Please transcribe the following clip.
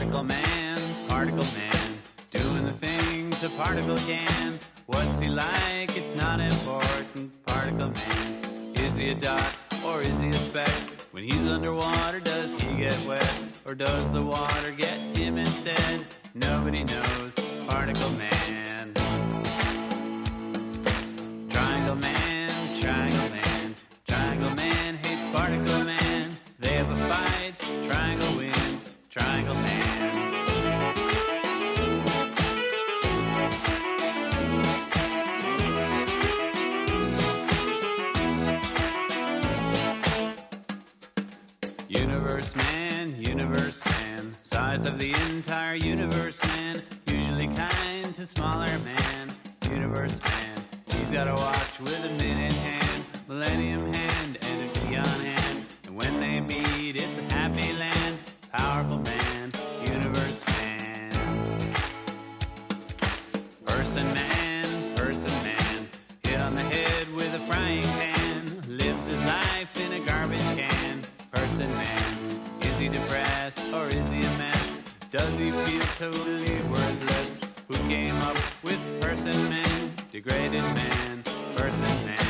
Particle man, doing the things a particle can. What's he like? It's not important. Particle man, is he a dot or is he a speck? When he's underwater, does he get wet? Or does the water get him instead? Nobody knows. Particle man. Triangle man, triangle man. Triangle man hates particle man. They have a fight, triangle wins. Triangle man. Universe man, size of the entire universe man, usually kind to smaller man. Universe man, he's got a watch with a minute hand, millennium hand, and a beyond hand. And when they meet, it's a happy land. Powerful man, universe man. Person man, hit on the head with a frying pan, lives his life in a garbage can. Person man. Is he depressed or is he a mess? Does he feel totally worthless? Who came up with person man? Degraded man, person man.